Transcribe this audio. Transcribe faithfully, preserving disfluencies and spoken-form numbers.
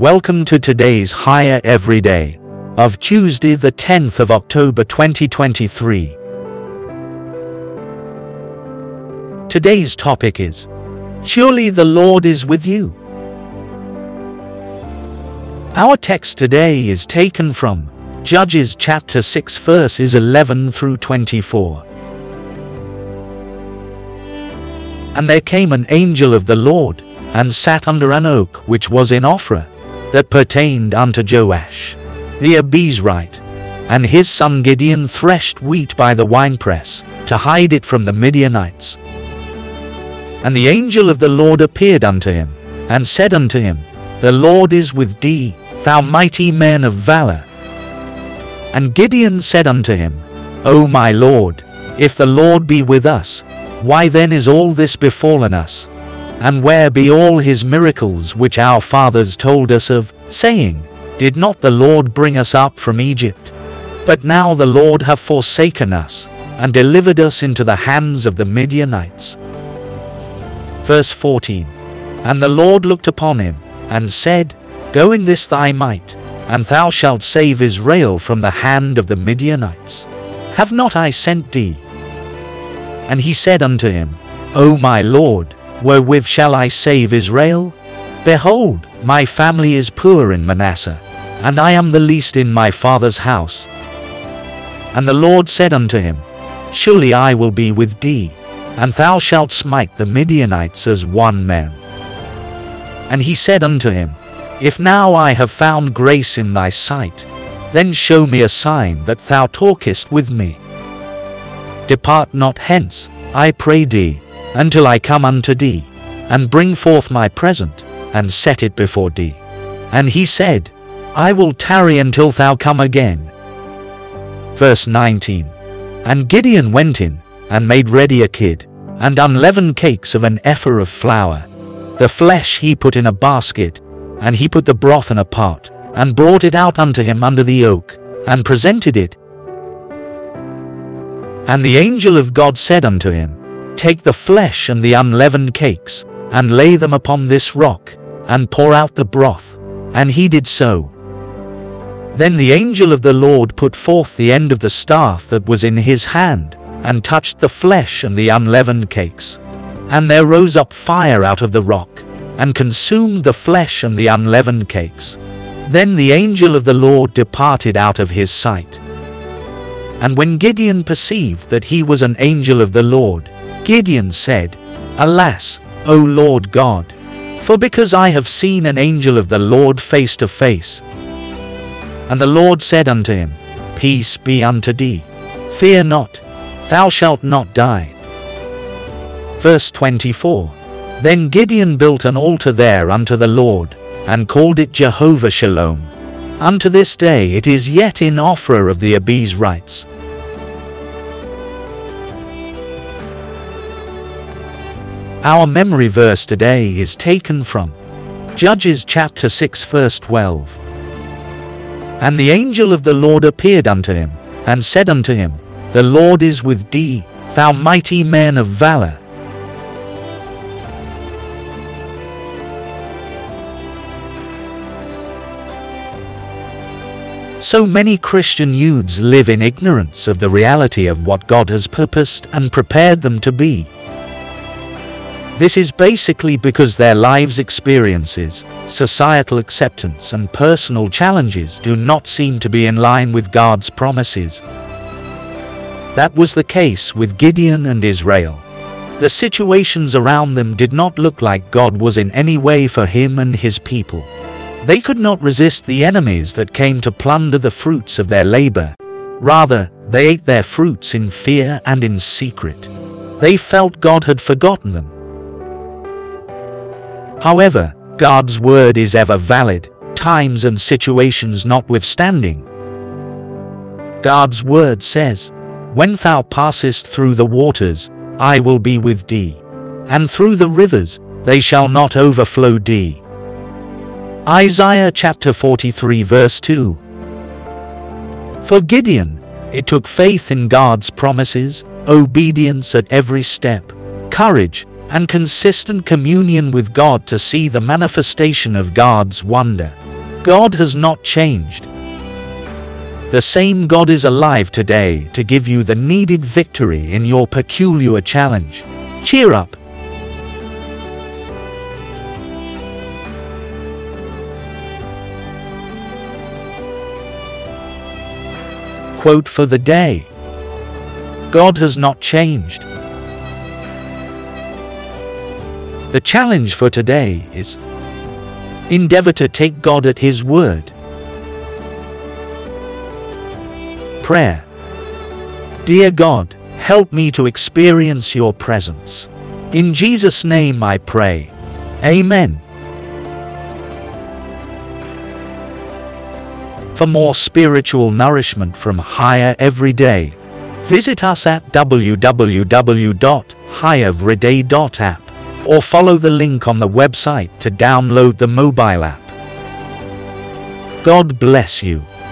Welcome to today's Higher Everyday of Tuesday the tenth of October twenty twenty-three. Today's topic is, Surely the Lord is with you. Our text today is taken from Judges chapter six verses eleven through twenty-four. And there came an angel of the Lord, and sat under an oak which was in Ophrah, that pertained unto Joash the Abiezrite. And his son Gideon threshed wheat by the winepress, to hide it from the Midianites. And the angel of the Lord appeared unto him, and said unto him, The Lord is with thee, thou mighty man of valor. And Gideon said unto him, O my Lord, if the Lord be with us, why then is all this befallen us? And where be all his miracles which our fathers told us of, saying, Did not the Lord bring us up from Egypt? But now the Lord hath forsaken us, and delivered us into the hands of the Midianites. Verse fourteen. And the Lord looked upon him, and said, Go in this thy might, and thou shalt save Israel from the hand of the Midianites. Have not I sent thee? And he said unto him, O my Lord, wherewith shall I save Israel? Behold, my family is poor in Manasseh, and I am the least in my father's house. And the Lord said unto him, Surely I will be with thee, and thou shalt smite the Midianites as one man. And he said unto him, If now I have found grace in thy sight, then show me a sign that thou talkest with me. Depart not hence, I pray thee, until I come unto thee, and bring forth my present, and set it before thee. And he said, I will tarry until thou come again. Verse nineteen. And Gideon went in, and made ready a kid, and unleavened cakes of an ephah of flour. The flesh he put in a basket, and he put the broth in a pot, and brought it out unto him under the oak, and presented it. And the angel of God said unto him, Take the flesh and the unleavened cakes, and lay them upon this rock, and pour out the broth. And he did so. Then the angel of the Lord put forth the end of the staff that was in his hand, and touched the flesh and the unleavened cakes. And there rose up fire out of the rock, and consumed the flesh and the unleavened cakes. Then the angel of the Lord departed out of his sight. And when Gideon perceived that he was an angel of the Lord, Gideon said, Alas, O Lord God, for because I have seen an angel of the Lord face to face. And the Lord said unto him, Peace be unto thee, fear not, thou shalt not die. Verse twenty-four. Then Gideon built an altar there unto the Lord, and called it Jehovah Shalom. Unto this day it is yet in Ophrah of the Abiezrites. Our memory verse today is taken from Judges chapter six verse twelve. And the angel of the Lord appeared unto him, and said unto him, The Lord is with thee, thou mighty man of valor. So many Christian youths live in ignorance of the reality of what God has purposed and prepared them to be. This is basically because their lives' experiences, societal acceptance, and personal challenges do not seem to be in line with God's promises. That was the case with Gideon and Israel. The situations around them did not look like God was in any way for him and his people. They could not resist the enemies that came to plunder the fruits of their labor. Rather, they ate their fruits in fear and in secret. They felt God had forgotten them. However, God's word is ever valid, times and situations notwithstanding. God's word says, When thou passest through the waters, I will be with thee, and through the rivers, they shall not overflow thee. Isaiah chapter forty-three verse two. For Gideon, it took faith in God's promises, obedience at every step, courage, and consistent communion with God to see the manifestation of God's wonder. God has not changed. The same God is alive today to give you the needed victory in your peculiar challenge. Cheer up. Quote for the day: God has not changed. The challenge for today is: endeavor to take God at His word. Prayer. Dear God, help me to experience your presence. In Jesus' name I pray. Amen. For more spiritual nourishment from Higher Every Day, visit us at w w w dot higher every day dot app or follow the link on the website to download the mobile app. God bless you.